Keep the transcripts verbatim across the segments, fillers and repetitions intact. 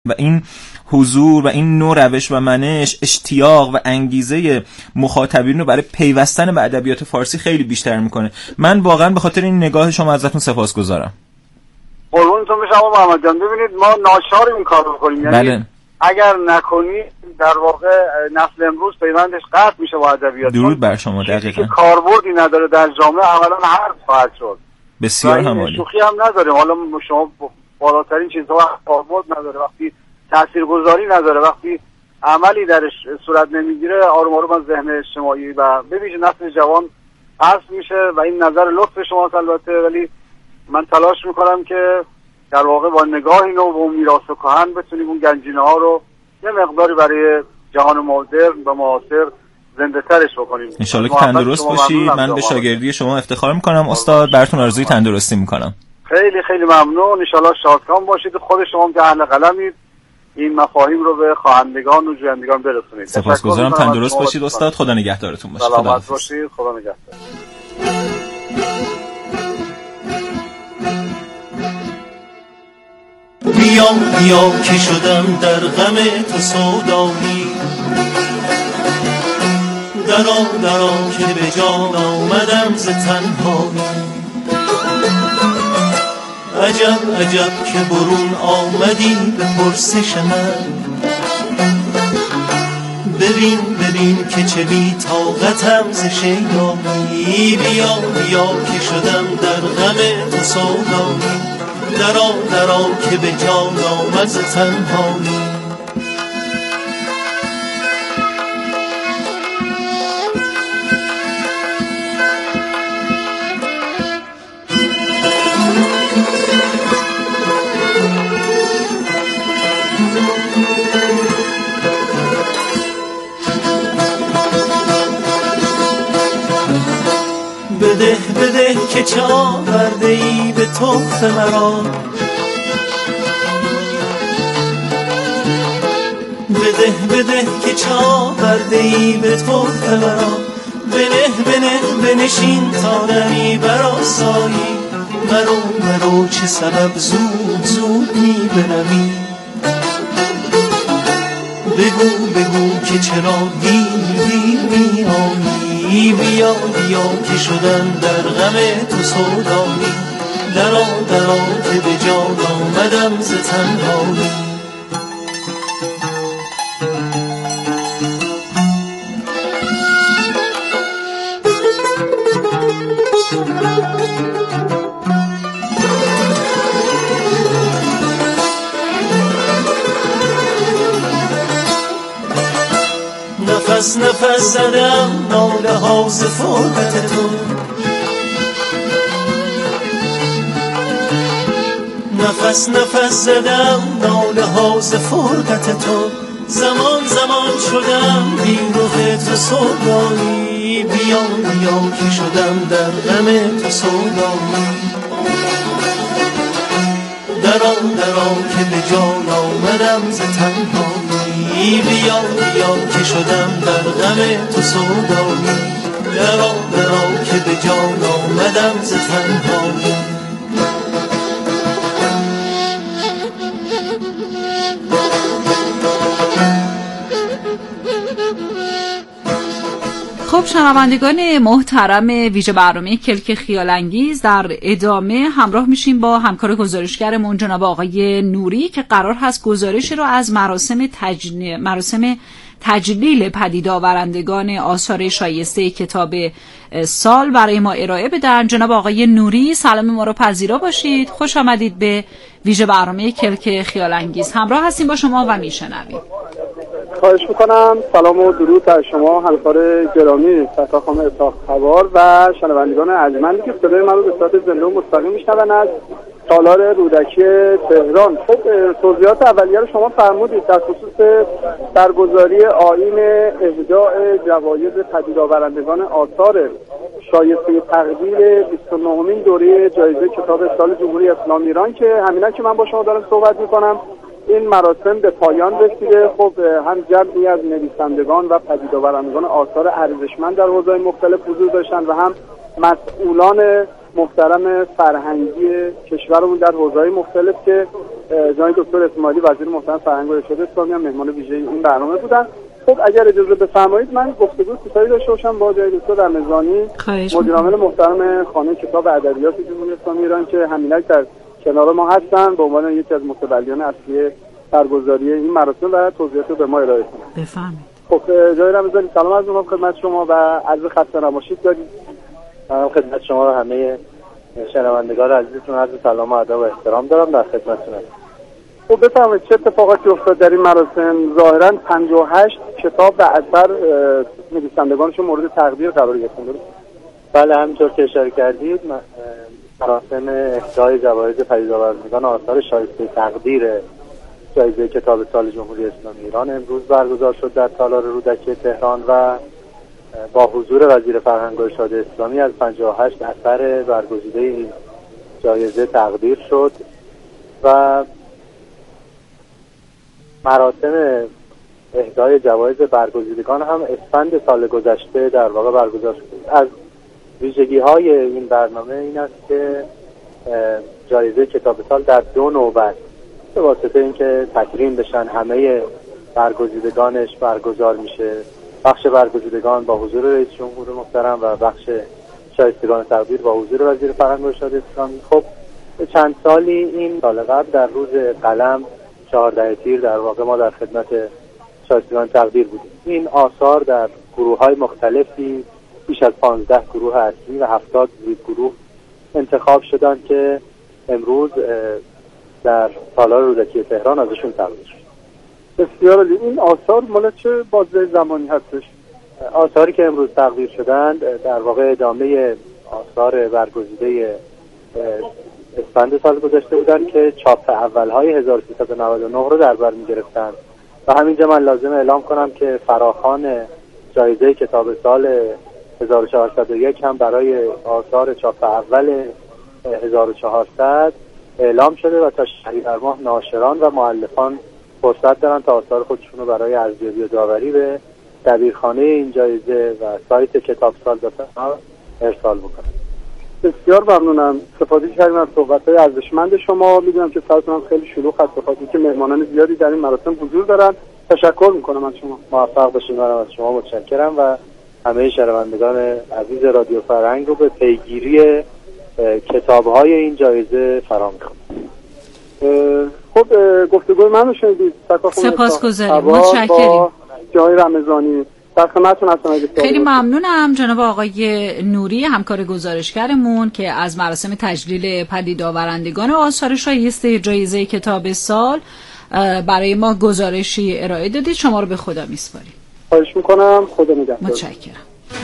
و این حضور و این نوع روش و منش اشتیاق و انگیزه مخاطبین رو برای پیوستن به ادبیات فارسی خیلی بیشتر میکنه. من واقعا به خاطر این نگاه شما ازتون سپاسگزارم. قربونتون بشم محمد جان. ببینید ما ناچار این کارو بکنیم، یعنی بله. اگر نکنی در واقع نسل امروز پیوندش قطع میشه با ادبیات. درود بر شما. دقیقاً کاربردی نداره در جامعه، اولا حرف خواهد شد. بسیار همالی. شوخی هم نداره. حالا شما بالاترین چیزها کاربرد نداره، وقتی تاثیرگذاری نداره، وقتی عملی درش صورت نمیگیره، آروم آروم از ذهن اجتماعی و ببینید نسل جوان حذف میشه و این نظر لطف شماست البته، ولی من تلاش میکنم که در واقع با نگاهی نو و اون میراث کهن بتونیم اون گنجینه ها رو یه مقداری برای جهان مدرن و معاصر زنده ترش بکنیم. ان شاء الله که تندرست باشید. من به شاگردی شما افتخار میکنم استاد، براتون آرزوی تندرستی میکنم. خیلی خیلی ممنون. ان شاء الله شادکام باشید. خود شما هم که اهل قلمید این مفاهیم رو به خواهندگان و جویندگان برسونید. سپاسگزارم. تندرست باشید استاد. خدا نگهدارتون باشه. سلامت باشید. خدا نگهدار. بیا بیا که شدم در غم تو سودایی، درا درا که به جان آمدم ز تنهایی. عجب عجب که برون آمدی به پرسش من، ببین ببین که چه بی طاقتم ز شیدایی. بیا بیا که شدم در غم تو سودایی، درا درا که به جان آمد ز تنهایی. بده بده که چه آورده ای به تحفه مرا، بده بده که چه آورده ای به تحفه مرا. بنه بنه بنشین تا نمی برآسایی، مرو مرو چه سبب زود زود می بروی. بگو بگو که چرا دیر دیر می آیی. بیا بیا که شدم در غم تو سودایی، درا درا که به جان آمدم ز تنهایی. نفس نفس زدم ناله ها ز فرقت تو، نفس نفس زدم ناله ها ز فرقت تو. زمان زمان شدم بی رخ تو سودایی، بیا بیا که شدم در غم تو سودایی. درا درا که به جان آمدم ز تنهایی، بیا بیا که شدم در غم تو سودایی. درا درا که به جان آمدم ز تنهایی. خب شنوندگان محترم ویژه برنامه کلک خیال انگیز، در ادامه همراه میشیم با همکار گزارشگرمون جناب آقای نوری که قرار هست گزارشی رو از مراسم تجن... مراسم تجلیل پدید آورندگان آثار شایسته کتاب سال برای ما ارائه بدن. جناب آقای نوری سلام ما رو پذیرا باشید. خوش آمدید به ویژه برنامه کلک خیال انگیز. همراه هستیم با شما و میشنویم. خواهش میکنم. سلام و درود بر شما همکار گرامی فتح خانم اسحاق خوار و شنوندگان ارجمندی که صدای من رو به صورت زنده و مستقیم میشنون از سالار رودکی تهران. خب توضیحات اولیه رو شما فرمودید در خصوص برگزاری آیین اهداء جوایز پدید آورندگان آثار شایسته تقدیر بیست و نهمین دوره جایزه کتاب سال جمهوری اسلامی ایران که همینا که من با شما دارم صحبت میکنم این مراسم به پایان رسیده. خب هم جمعی از نویسندگان و پدید آورندگان آثار ارزشمند در حوزه‌های مختلف حضور داشتن و هم مسئولان محترم فرهنگی کشورمون در حوزه‌های مختلف که جناب دکتر اسماعیلی وزیر محترم فرهنگ و ارشاد اسلامی هم مهمان ویژه این برنامه بودن. خب اگر اجازه بفرمایید من گفتگو کوتاهی داشته باشم با جناب دکتر رمضانی، مدیر عامل محترم خانه کتاب ادبیات جمهوری اسلامی ایران که همینک در کنار ما هستن به عنوان یکی از متولیان اصلی برگزاری این مراسم و توضیحات رو به ما ارائه کنند. بفرمایید. خب جناب رمضانی سلام عرض می‌کنم خدمت شما و عرض خسته نباشید دارید. خدمت شما و همه شنوندگان عزیزتون عرض سلام و ادب و احترام دارم، در خدمتتونم. خب بفرمایید چه اتفاقاتی افتاد در این مراسم؟ ظاهراً پنجاه و هشت کتاب و اثر نویسندگانشون مورد تقدیر قرار گرفتن. بله همینطور که اشاره کردید مراسم اهدای جوایز پدیدآورندگان آثار شایسته تقدیر جایزه کتاب سال جمهوری اسلامی ایران امروز برگزار شد در تالار رودکی تهران و با حضور وزیر فرهنگ و ارشاد اسلامی از پنجاه و هشت اثر برگزیده این جایزه تقدیر شد و مراسم اهدای جوایز برگزیدگان هم اسفند سال گذشته در واقع برگزار شد. از ویژگی های این برنامه این است که جایزه کتاب سال در دو نوبت به واسطه اینکه تکریم بشن همه برگزیدگانش برگزار میشه. بخش برگزیدگان با حضور رئیس جمهور محترم و بخش شایستگان تقدیر با حضور وزیر فرهنگ و ارشاد اسلامی. خب چند سالی این سال قبل در روز قلم چهاردهم تیر در واقع ما در خدمت شایستگان تقدیر بودیم. این آثار در گروه‌های مختلفی بیش از پانزده گروه اصلی و هفتاد زیر گروه انتخاب شدن که امروز در تالار رودکی تهران ازشون تقدیر شد. بسیار عالی. این آثار مال چه بازه زمانی هستش؟ آثاری که امروز تقدیر شدند در واقع ادامه آثار برگزیده اسفند سال گذشته بودن که چاپ اولهای هزار و سیصد و نود و نه رو در بر می‌گرفتند و همینجا من لازم اعلام کنم که فراخوان جایزه کتاب سال هزار و چهارصد و یک هم برای آثار چاپ اول هزار و چهارصد اعلام شده و تا شهریور ماه ناشران و مؤلفان فرصت دارن تا آثار خودشون رو برای ارزیابی و داوری به دبیرخانه این جایزه و سایت کتاب سال ارسال بکنن. بسیار ممنونم. استفاده کردیم از صحبت‌های ارزشمند شما. میدونم که سایتتون هم خیلی شلوغ هست به خاطر اینکه مهمانان زیادی در این مراسم حضور دارن. تشکر میکنم از شما. موفق باشید. منم از شما متشکرم و همه شنوندگان عزیز رادیو فرهنگ رو به پیگیری کتاب‌های این جایزه فرا می‌خوام. خب گفتگوی منو شنیدید. سپاسگزاریم. متشکرم. جای رمضانی در خدمتتون هستم. خیلی ممنونم جناب آقای نوری همکار گزارشگرمون که از مراسم تجلیل پدیدآورندگان آثار شایسته جایزه کتاب سال برای ما گزارشی ارائه دادید. شما رو به خدا میسپاریم. خواهش میکنم. خدا نگهدار. متشکرم.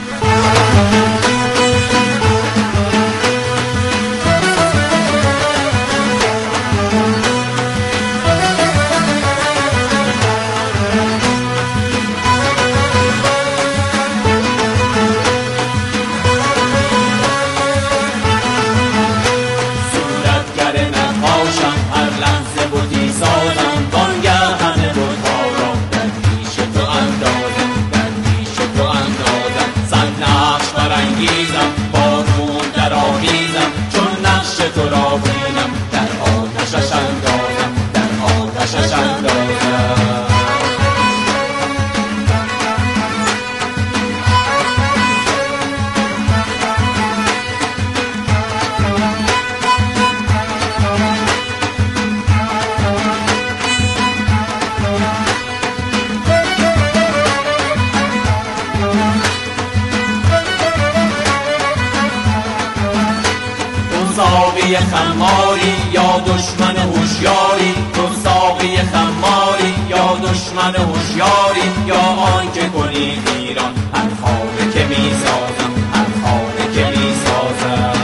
ساقی خماری یا دشمن هوشیاری، تو ساقی خماری یا دشمن هوشیاری، یا آن که کنی ایران هر خانه که می سازم، هر خانه که می سازم.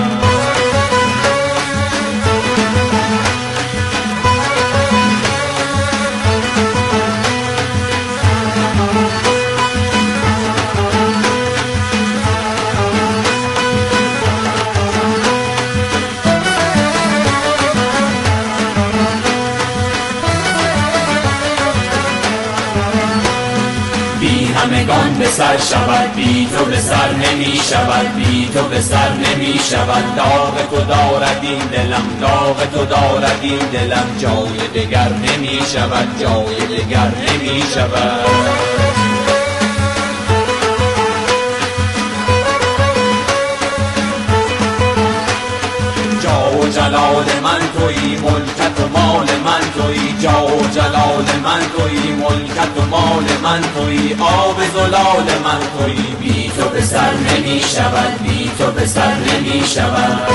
همه همگان به سر شود، بی تو به سر نمی شود، بی تو به سر نمی شود. داغ تو دارد این دلم، داغ تو دارد این دلم، جای دگر نمی شود، جای دگر نمی شود. جلال من تویی، ملکت و مال من تویی، جا و جلال من تویی، ملکت و مال من تویی، آب زلال من تویی، بی تو به سر نمی شود، بی تو به سر نمی شود.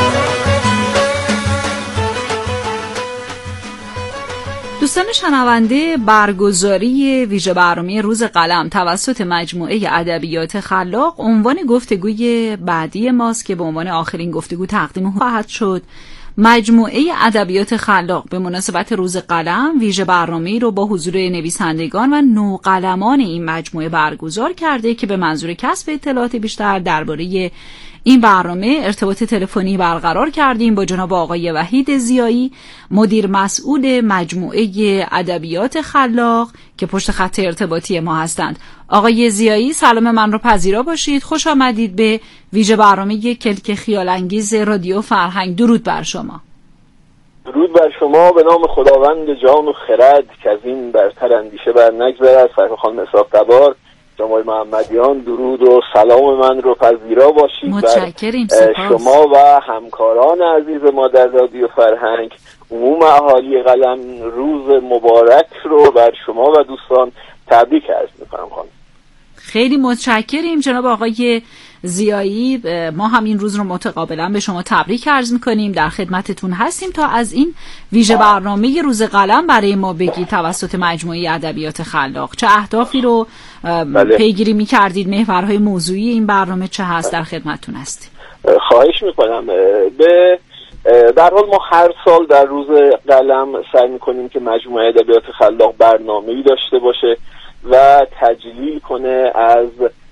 دوستان شنونده، برگزاری ویژه برنامه روز قلم توسط مجموعه ادبیات خلاق عنوان گفتگوی بعدی ماست که به عنوان آخرین گفتگو تقدیم خواهد شد. مجموعه ادبیات خلاق به مناسبت روز قلم ویژه برنامه‌ای رو با حضور نویسندگان و نوقلمان این مجموعه برگزار کرده که به منظور کسب اطلاعات بیشتر درباره این برنامه ارتباط تلفنی برقرار کردیم با جناب آقای وحید ضیایی، مدیر مسئول مجموعه ادبیات خلاق که پشت خط ارتباطی ما هستند. آقای ضیایی، سلام من رو پذیرا باشید. خوش آمدید به ویژه برنامه کلک خیال انگیز رادیو فرهنگ. درود بر شما. درود بر شما. به نام خداوند جان و خرد که از این برتر اندیشه بر نگذرد. صاحب خانم اسحاق تبار، جناب محمدیان، درود و سلام من رو پذیرا باشید. متشکریم. شما و همکاران عزیز ما در رادیو فرهنگ، عموم اهالی قلم روز مبارک رو بر شما و دوستان تبریک عرض می‌کنم. خانم خیلی متشکریم جناب آقای ضیایی. ما هم این روز رو متقابلا به شما تبریک عرض می‌کنیم، در خدمتتون هستیم تا از این ویژه برنامه روز قلم برای ما بگید توسط مجموعه ادبیات خلاق چه اهدافی رو بله. پیگیری می‌کردید، محورهای موضوعی این برنامه چه هست؟ در خدمتتون هستیم. خواهش می‌کنم. به در حال ما هر سال در روز قلم سعی می‌کنیم که مجموعه ادبیات خلاق برنامه‌ای داشته باشه و تجلیل کنه از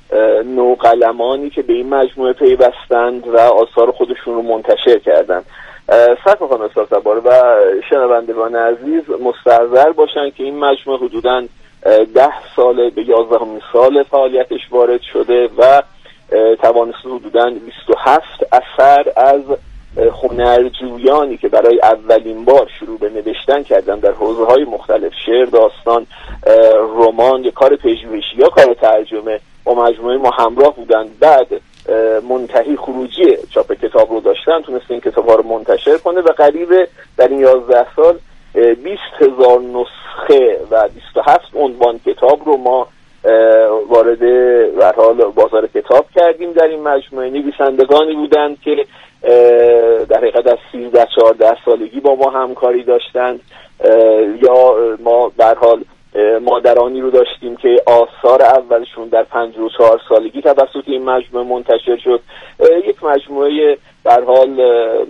نوقلمانی که به این مجموعه پیوستند و آثار خودشون رو منتشر کردن. صدق خانم اسحاق تبار و شنوندگان عزیز مستحضر باشن که این مجموعه حدوداً ده سال به یازدهمین سال فعالیتش وارد شده و توانسته حدوداً بیست و هفت اثر از هنرجویانی که برای اولین بار شروع به نوشتن کردن در حوزه‌های مختلف، شعر، داستان، رمان یا کار پژوهشی یا کار ترجمه، با مجموعه ما همراه بودند. بعد منتهی خروجی چاپ کتاب رو داشتن، تونسته این کتاب‌ها رو منتشر کنه و قریب در این یازده سال بیست هزار نسخه و بیست و هفت عنوان کتاب رو ما وارد به حال بازار کتاب کردیم. در این مجموعه نویسندگانی بودند که در حقیقت از سیزده چهارده سالگی با ما همکاری داشتند، یا ما در حال مادرانی رو داشتیم که آثار اولشون در پنجاه و چهار سالگی توسط این مجموعه منتشر شد. یک مجموعه در حال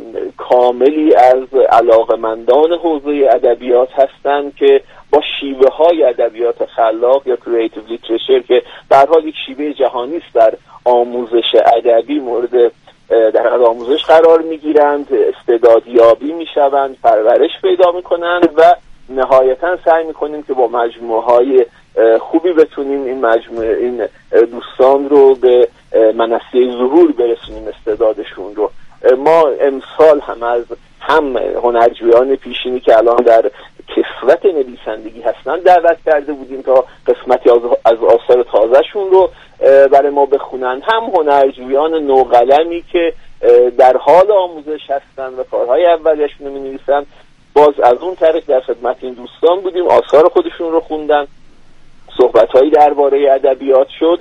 کاملی از علاقمندان حوزه ادبیات هستند که با شیوه های ادبیات خلاق یا کریتیو لیترچر که در حال یک شیوه جهانی است در آموزش ادبی مورد در حال آموزش قرار میگیرند، استعدادیابی میشوند، پرورش پیدا میکنند و نهایتا سعی میکنیم که با مجموعه های خوبی بتونیم این مجموعه این دوستان رو به منصه ظهور برسونیم، استعدادشون رو. ما امسال هم از هم هنرجویان پیشینی که الان در کسوت نویسندگی هستن دعوت کرده بودیم تا قسمتی از, از آثار تازهشون رو برای ما بخونن، هم هنرجویان نوقلمی که در حال آموزش هستن و کارهای اولیشون رو می‌نویسن. باز از اون طریق در خدمت این دوستان بودیم، آثار خودشون رو خوندن، صحبت‌هایی درباره ادبیات شد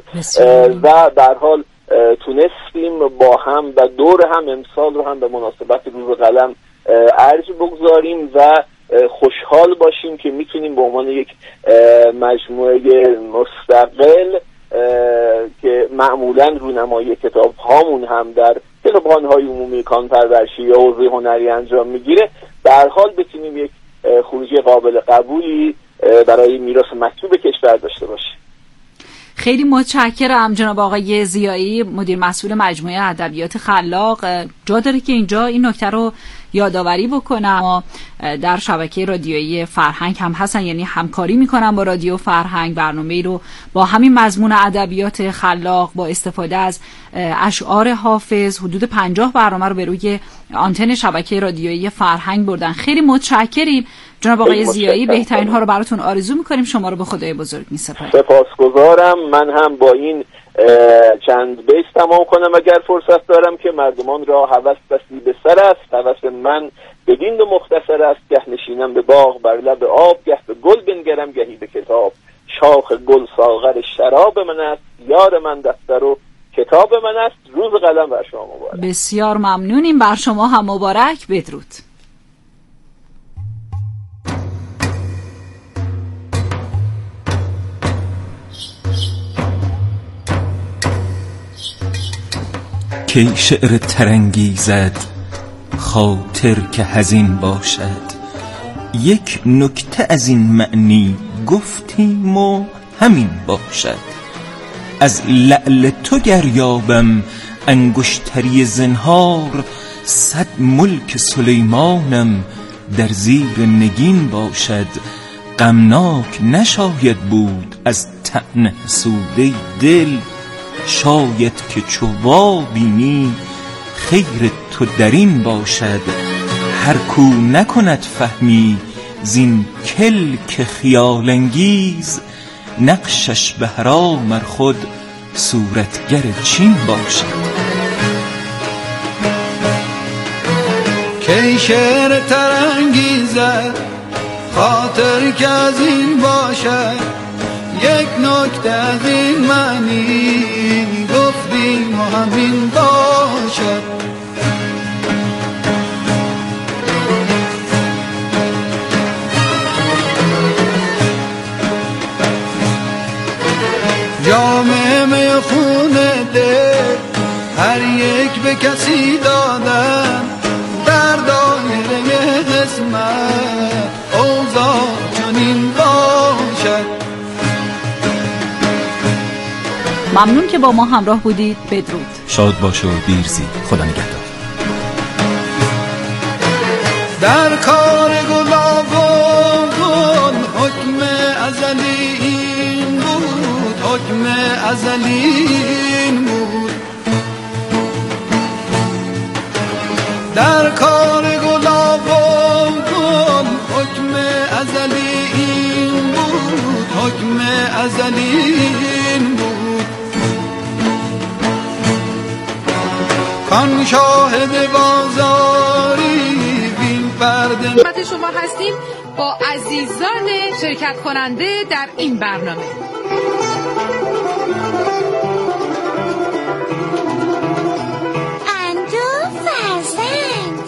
و در حال تونستیم با هم و دور هم امسال رو هم به مناسبت روز قلم ارج بگذاریم و خوشحال باشیم که میتونیم به عنوان یک مجموعه مستقل که معمولا رونمایی کتاب هامون هم در کتابخانه‌های عمومی کان‌پرورشی یا حوزه هنری انجام میگیره، در حال بتونیم یک خروجی قابل قبولی برای میراث مکتوب کشور داشته باشیم. خیلی متشکرم جناب آقای ضیایی، مدیر مسئول مجموعه ادبیات خلاق. جا داره که اینجا این نکته رو یادآوری بکنم ما در شبکه رادیویی فرهنگ هم هستن، یعنی همکاری میکنن با رادیو فرهنگ، برنامه‌ای رو با همین مضمون ادبیات خلاق با استفاده از اشعار حافظ حدود پنجاه برنامه رو به روی آنتن شبکه رادیویی فرهنگ بردن. خیلی متشکریم جناب آقای ضیایی، بهترین ها رو براتون آرزو میکنیم. شما رو به خدای بزرگ میسپاریم. سپاسگزارم. من هم با این چند بیت تمام کنم اگر فرصت دارم که مردمان را هوس بسی به سر است، هوس من بدین دو مختصر است، گه نشینم به باغ بر لب آب، گه به گل بنگرم گهی به کتاب، شاخ گل ساغر شراب من است، یار من دفتر و کتاب من است. روز قلم بر شما مبارک. بسیار ممنونیم، بر شما هم مبارک. بدرود. کی شعر ترنگیزد خاطر که حزین باشد، یک نکته از این معنی گفتیم و همین باشد. از لعل تو گر یابم انگشتری زنهار، صد ملک سلیمانم در زیر نگین باشد. غمناک نشاید بود از طعن حسوده دل، شاید که چو بینی خیر تو در این باشد. هر کو نکند فهمی زین کلک خیال انگیز، نقشش به حرام ار خود صورتگر چین باشد. کی شعر ترنگیزد خاطر که از این باشد، یک نکته از این معنی گفتیم و همین باشد. جام می خون دل هر یک به کسی دادن، در دایره قسمت اوضاع چنین باشد. ممنون که با ما همراه بودید. بدرود. شاد باش و بیرزی. خدا نگهدار. در کار گلابان حکم ازلی این بود، حکم ازلی این بود. در کار گلابان حکم ازلی این بود، حکم ازلی این بود. کان شاهد بازاری بین پرده. خدمت شما هستیم با عزیزان شرکت کننده در این برنامه. اندو فرزند.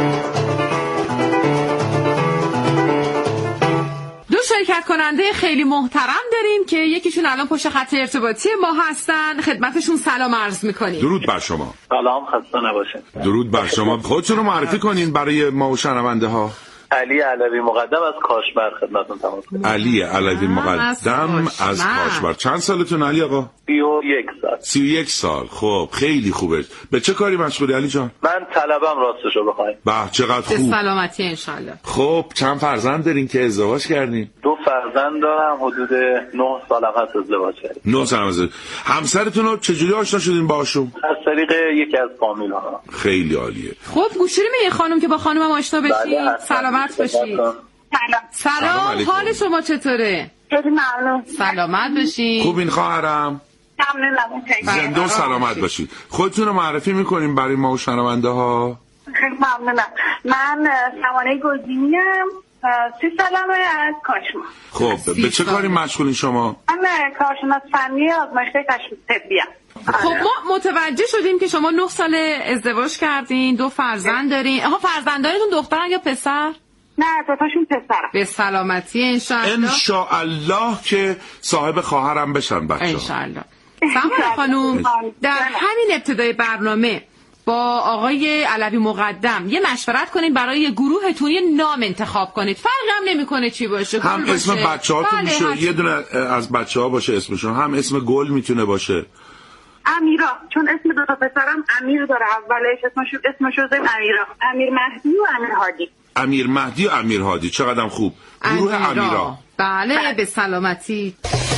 دو شرکت کننده خیلی محترم داریم که یکیشون الان پشت خط ارتباطی ما هستن. خدمتشون سلام عرض میکنیم. درود بر شما. سلام، خسته نباشید. درود بر شما. خودتون رو معرفی کنین برای ما و شنونده ها. علی علوی مقدم از کاشبر خدمتتون تماس میگیرم. علی علوی مقدم از کاشبر. چند سالتون علی آقا؟ سی و یک سال. سی و یک سال. خب خیلی خوبه. به چه کاری مشغولی علی جان؟ من طلبم راستشو بخواید. به چقدر خوب. به سلامتی انشالله. خب چند فرزند دارین که ازدواج کردین؟ دو فرزند دارم، حدود نه سال هست ازدواج کردیم. نه سال ازدواج. همسرتون رو چجوری آشنا شدین باهاشون؟ از طریق یکی از فامیل ها. خیلی عالیه. خب گوش بدیم یه خانم که با خانمم آشنا بشید. سلامت باشید. سلام. سلام، حال شما چطوره؟ خیلی ممنون. سلامت باشید. خوبین خواهرم؟ ممنونم. زنده و سلامت باشید. خودتون رو معرفی میکنیم برای ما و شنونده ها؟ خیلی ممنونم. من سوانه گلدینی ام، سی سالمه، از کاشما. خب به چه کاری مشغولین شما؟ من کارشناس فنی آزمایشگاه کشف طبی ام. خب ما متوجه شدیم که شما نه سال ازدواج کردین، دو فرزند دارین. آها، فرزندانتون دخترن یا پسر؟ نه، دوتاشون پسرم. به سلامتی انشالله. انشالله که صاحب خواهرم بشن بچه ها. انشالله. سلام خانوم، در همین ابتدای برنامه با آقای علوی مقدم یه مشورت کنید برای یه گروهتون یه نام انتخاب کنید. فرق هم نمیکنه چی باشه. هم باشه. اسم بچه‌هاتون بله، میشه، یه دونه از بچه‌ها باشه اسمشون، هم اسم گل میتونه باشه. امیرا، چون اسم دو تا پسرم امیر داره، اولش اسمش اسمش رو زدیم امیرا. امیر مهدی و امیر هادی. امیر مهدی و امیر هادی، چقدرم خوب. گروه امیرا, امیرا. بله, بله به سلامتی.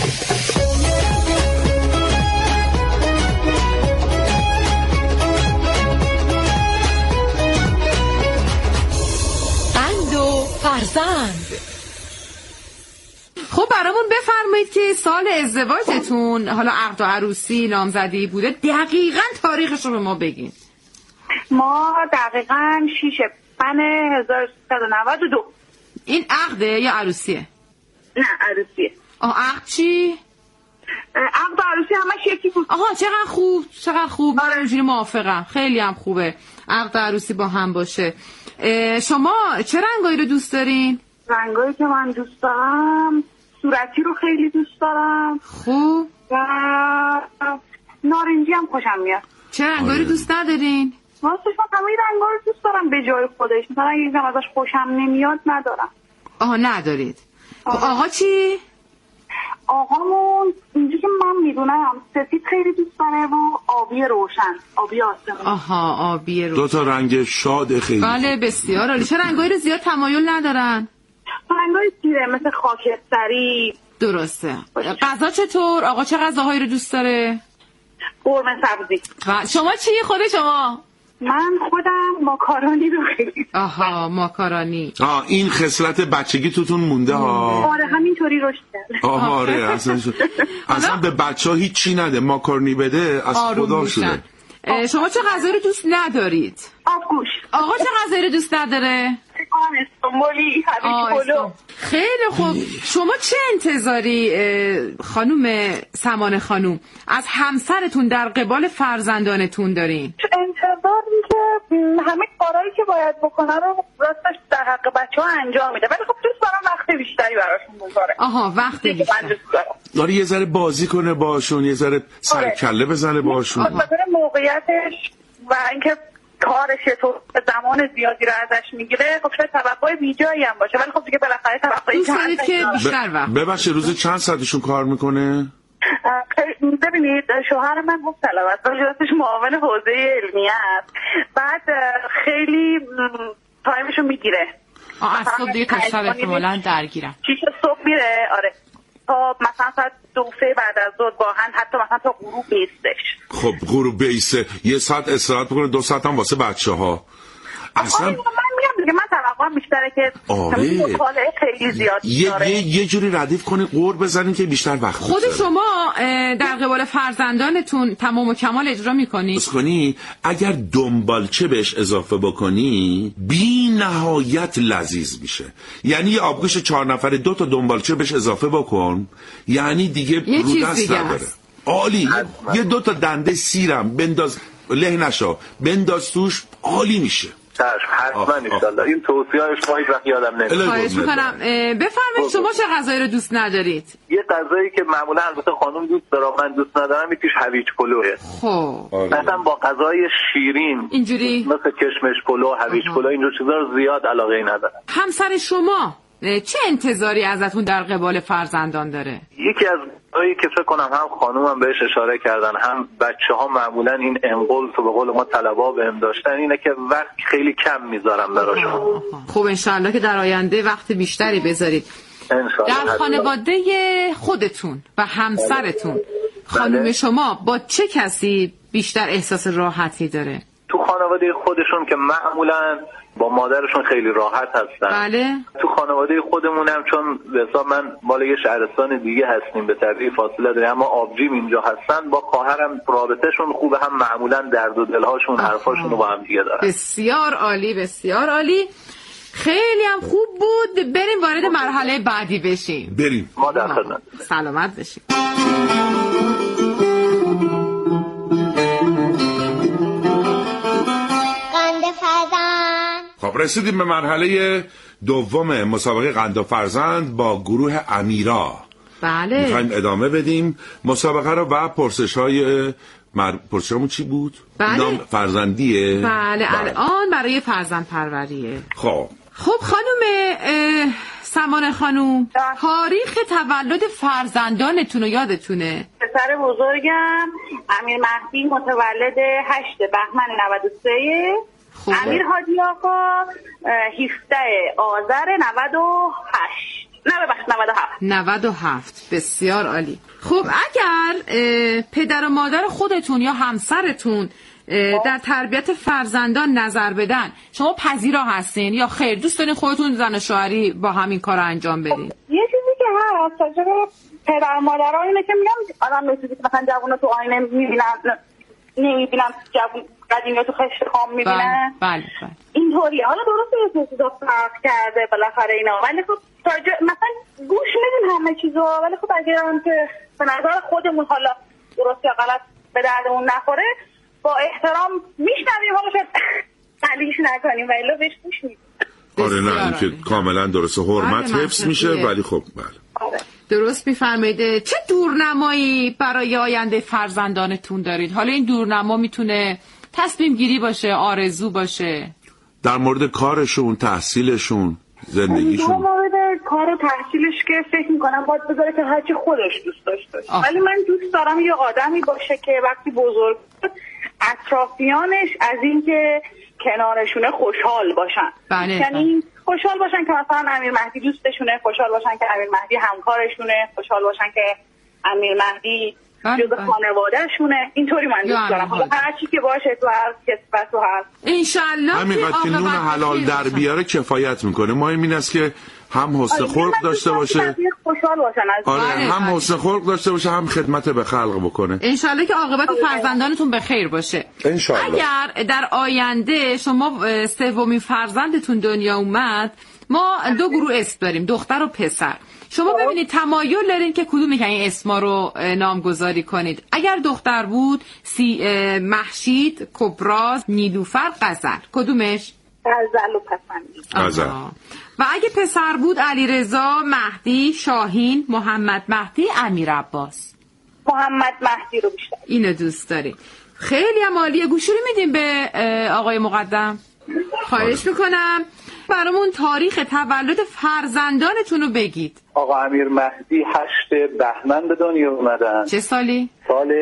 قند و فرزند. خب برامون بفرمایید که سال ازدواجتون، حالا عقد و عروسی، نامزدی بوده، دقیقاً تاریخش رو به ما بگین. ما دقیقاً شیش من هزار و سیصد و نود و دو. این عقده یا عروسیه؟ نه عروسیه. آه عقد چی؟ عقد و عروسی همش یکی بود. آها چقدر خوب، چقدر خوب. من اینجوری موافقم، خیلی هم خوبه عقد و عروسی با هم باشه. شما چه رنگایی رو دوست دارین؟ رنگایی که من دوست دارم صورتی رو خیلی دوست دارم. خوب. و نارنجی هم خوشم میاد. چه رنگایی رو دوست ندارین؟ راستش من همه رنگا رو دوست دارم به جای خودش. مثلا اگه یکم ازش خوشم نمیاد ندارم. آها ندارید. آه. آقا چی؟ آقامون اینجا که من میدونم سفید خیلی دوست داره و آبی روشن، آبی آسمانی. آها آبی روشن. دو تا رنگ شاد خیلی. بله بسیار عالی. چه رنگایی رو زیاد تمایل ندارن؟ رنگای تیره مثل خاکستری. درسته. غذا چطور؟ آقا چه غذاهایی رو دوست داره؟ قرمه سبزی. شما چی خود شما؟ من خودم ماکارونی رو خیلی. آها ماکارونی. آه این خصلت بچگی توتون مونده ها. آره همینطوری رشد کرد. آه آره اصلا اصلا به بچه‌ها هیچ چی نده، ماکارونی بده از خدا شده. شما چه غذایی رو دوست ندارید؟ آبگوش. آقا چه غذایی رو دوست نداره؟ استانبولی، هویج پلو. خیلی خوب. شما چه انتظاری خانم سمانه خانوم از همسرتون در قبال فرزندانتون دارین؟ انتظاری که همه کارهایی که باید بکنه رو راستش در حق بچه‌ها انجام میده، ولی خب دوست دارم وقت بیشتری براشون بذاره. آها وقت بیشتر. داره یه ذره بازی کنه باشون، یه ذره سرکله بزنه باشون. به خاطر موقعیتش و اینکه کارش تو زمان زیادی رو ازش میگیره، خب شاید توقع بیجایی هم باشه، ولی خب دیگه بالاخره توقعی که بیشتر وقت. ببخشید روز چند ساعتشون کار میکنه؟ ببینید شوهر من مبتلا است، ولی معاون حوزه علمی است. بعد خیلی تایمشو میگیره. آه از صبح دیگه تا شب احتمالاً درگیرم. شیش صبح میره، آره. تا مثلا ساعت دو سه بعد از ظهر واقعا حتی مثلا تا غروب بیستش. خب غروب بیسته، یه ساعت استراحت بکنه، دو ساعت هم واسه بچه ها. اصلا من میگم دیگه من توقعم بیشتره که آره مطالعه خیلی زیاد یه, یه یه جوری ردیف کنه، قور بزنین که بیشتر وقت خود بزنه. شما در قبال فرزندانتون تمام و کمال اجرا میکنی؟ کنی اگر دنبالچه بهش اضافه بکنی بی نهایت لذیذ میشه. یعنی یه آبگوش چهار نفره دو تا دنبالچه بهش اضافه بکن، یعنی دیگه رو دست نداره. عالی. یه دو تا دنده سیرم بنداز، له نشا بنداز توش، عالی میشه. حتما انشالله. این توصیه‌اش ما هیچ وقت یادم نمیاد. خواهش می‌کنم. بفرمایید شما چه غذایی رو دوست ندارید؟ یه غذایی که معمولا البته خانم دوست داره من دوست ندارم یکیش هویج پلوه. خب مثلا با غذای شیرین اینجوری مثل کشمش پلو، هویج پلو، اینجور چیزا رو زیاد علاقه ندارم. همسر شما چه انتظاری ازتون در قبال فرزندان داره؟ یکی از چیزایی که فکر کنم هم خانومم بهش اشاره کردن هم بچه‌ها معمولا این انقل تو به قول ما طلبا بهم داشتن، اینه که وقت خیلی کم میذارم براشون. خب انشالله که در آینده وقت بیشتری بذارید. در خانواده خودتون و همسرتون خانم بله. شما با چه کسی بیشتر احساس راحتی داره؟ تو خانواده خودشون که معمولا با مادرشون خیلی راحت هستن. بله. تو خانواده خودمونم چون به حساب من مال یه شهرستان دیگه هستیم، به طبیعی فاصله داریم، اما آبجیم اینجا هستن، با خواهرم رابطهشون خوبه، هم معمولا درد و دلهاشون حرفاشون رو با هم دیگه دارن. بسیار عالی بسیار عالی. خیلی هم خوب بود. بریم وارد مرحله بعدی بشیم. بریم. ما در خدمت. سلامت بشیم. خب رسیدیم به مرحله دوم مسابقه قند و فرزند با گروه امیرا. بله. میخوایم ادامه بدیم مسابقه رو و پرسش های مر... پرسشمون چی بود؟ بله. نام فرزندیه. بله, بله. الان برای فرزند پروریه. خب خب خانم سمانه خانوم، تاریخ تولد فرزندانتون رو یادتونه؟ پسر بزرگم امیر مهدی متولد هشت بهمن نود و سه، امیر هادی آقا هفده آذر نود و هشت نه ببخشید نود و هفت نود و هفت. بسیار عالی. خب اگر پدر و مادر خودتون یا همسرتون در تربیت فرزندان نظر بدن، شما پذیرا هستین یا خیر دوست دارین خودتون زن و شوهری با همین کار انجام بدین؟ یه چیزی که هست راجع به پدر و مادرها اینه که میگم آدم مثل که مثلا جوونا تو آینه میبینن نمیبینن جوون قدیمی تو خشت خام میبینن. بله بله. اینطوریه. حالا درسته یه چیزا فرق کرده بالاخره اینا، ولی خب مثلا گوش میدیم همه چیزو، ولی خب اگر هم که به نظر خودمون حالا درست یا غلط به دردمون نخوره با احترام میشنویم، حالا شاید قلیش نکنیم و الا بهش گوش میدیم. آره نه این که کاملا درسته، حرمت حفظ میشه. ولی خب بله آره. درست میفرمایید. چه دورنمایی برای آینده فرزندانتون دارید؟ حالا این دورنما میتونه تصمیم گیری باشه، آرزو باشه، در مورد کارشون، تحصیلشون، زندگیشون. در مورد کار و تحصیلش که فکر میکنم باید بذاره که هرچی خودش دوست داشته باشه، ولی من دوست دارم یه آدمی باشه که وقتی بزرگ اطرافیانش از این که کنارشونه خوشحال باشن. بله. یعنی خوشحال باشن که مثلا امیر مهدی دوستشونه، خوشحال باشن که امیر مهدی همکارشونه، خوشحال باشن که امیر مهدی جزء خانوادهشونه. اینطوری من دوست دارم. حالا هر چی که باشه تو هر کسبت تو هست انشالله همینقدر که نون حلال در بیاره کفایت میکنه. مهم این است که هم حسن خلق داشته باشه، خوشحال باشن از آره هم حسن خلق داشته باشه، هم خدمت به خلق بکنه. انشالله که عاقبت فرزندانتون به خیر باشه. انشالله. اگر در آینده شما سومین فرزندتون دنیا اومد، ما دو گروه اسم داریم، دختر و پسر. شما ببینید تمایل دارین که کدوم که این اسما رو نامگذاری کنید. اگر دختر بود سی مهشید، کبراز، نیلوفر، غزل. کدومش؟ غزل و پسندید. غزل. و اگه پسر بود علیرضا، مهدی، شاهین، محمد مهدی، امیر عباس. محمد مهدی رو بیشتر اینو دوست داریم. خیلی هم عالیه. گوشی رو میدیم به آقای مقدم. خواهش میکنم برامون تاریخ تولد فرزندانتون رو بگید. آقا امیر مهدی هشت بهمن به دنیا اومدن. چه سالی؟ سال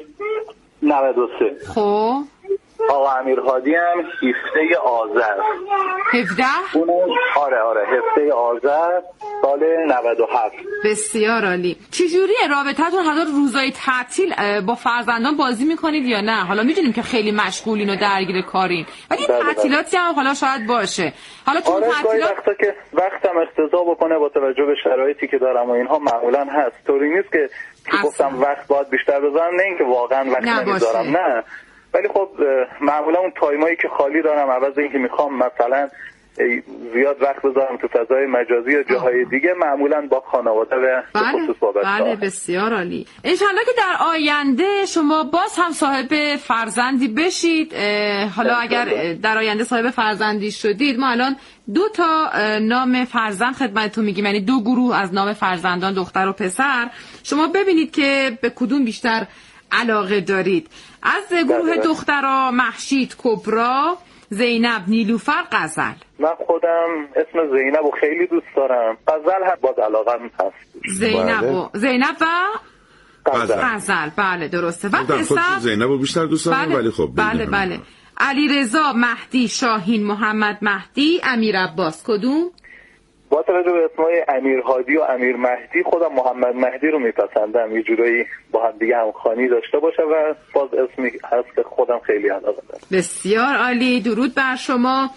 نود و سه. خب آقا امیر هادی هم هفده آذر. هفده؟ آره آره هفده آذر سال نود و هفت. بسیار عالی. چجوریه رابطتون؟ حالا روزای تعطیل با فرزندان بازی میکنید یا نه؟ حالا میدونیم که خیلی مشغولین و درگیر کارین، ولی تعطیلاتی هم حالا شاید باشه. حالا تو آره تعطیلات وقتا که وقتم اقتضا بکنه با توجه به شرایطی که دارم و اینها معمولا هست. طوری نیست که که گفتم وقت باید بیشتر بذارم، نه اینکه واقعا وقت نمیذارم، نه، ولی خب معمولا اون تایمایی که خالی دارم عوض اینکه میخوام مثلا زیاد وقت بذارم تو فضای مجازی یا جاهای دیگه، معمولا با خانواده و خصوص با بچه‌ها. بله بسیار عالی. انشالله که در آینده شما باز هم صاحب فرزندی بشید. حالا اگر در آینده صاحب فرزندی شدید، ما الان دو تا نام فرزند خدمتتون میگیم، یعنی دو گروه از نام فرزندان، دختر و پسر. شما ببینید که به کدوم بیشتر علاقه دارید. از گروه دخترها مهشید، کبرا، زینب، نیلوفر، غزل. من خودم اسم زینب رو خیلی دوست دارم. غزل هم باز علاقم هست. زینب و زینب و غزل. غزل بله درسته. و پسر زینب رو بیشتر دوست دارم. بله ولی خب بله بله. علیرضا، مهدی، شاهین، محمد مهدی، امیر عباس. کدوم؟ با توجه به اسمای امیر هادی و امیر مهدی خودم محمد مهدی رو میپسندم، یه جورایی با هم دیگه همخوانی داشته باشه و باز اسمی هست که خودم خیلی علاقه دارم. بسیار عالی. درود بر شما.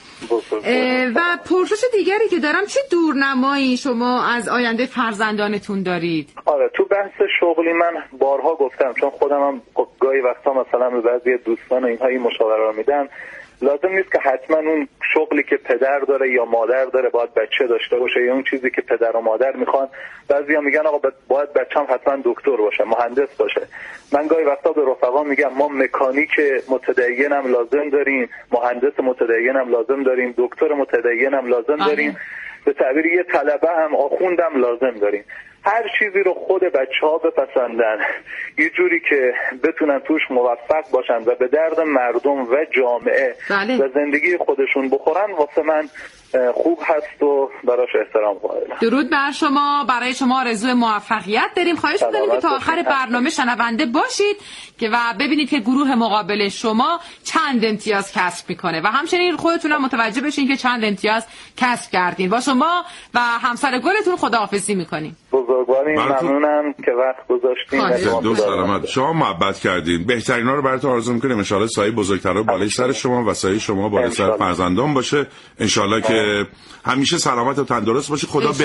و پرسش دیگری که دارم، چه دورنمایی شما از آینده فرزندانتون دارید؟ آره تو بحث شغلی من بارها گفتم، چون خودم هم گاهی وقتا مثلا به بعضی دوستان و اینها این مشاوره رو میدم، لازم نیست که حتما اون شغلی که پدر داره یا مادر داره باید بچه داشته باشه، یا اون چیزی که پدر و مادر میخوان. بعضیا میگن آقا باید بچه‌م حتما دکتر باشه، مهندس باشه. من گاهی وقتا به رفقا میگم ما مکانیک متدینم لازم داریم، مهندس متدینم لازم داریم، دکتر متدینم لازم داریم، به تعبیر یه طلبه هم آخوندم لازم داریم. هر چیزی رو خود بچه‌ها بپسندن، یه جوری که بتونن توش موفق باشن و به درد مردم و جامعه بله. و زندگی خودشون بخورن، واسه من خوب هست و براش احترام قائلم. درود بر شما. برای شما آرزوی موفقیت داریم. خواهش می‌کنیم که تا آخر برنامه شنونده باشید که و ببینید که گروه مقابل شما چند امتیاز کسب میکنه و همچنین خودتون هم متوجه بشین که چند امتیاز کسب کردین. با شما و همسر گلتون خداحافظی میکنیم. بزرگواریم، ممنونم که وقت گذاشتین. دو سلامت. شما محبت کردین. بهترینا رو براتون آرزو می‌کنیم. ان شاءالله سایه بزرگترا بالای سر شما و سایه شما بالای سر فرزندان باشه. ان شاءالله که همیشه سلامت و تندرست باشید. خدا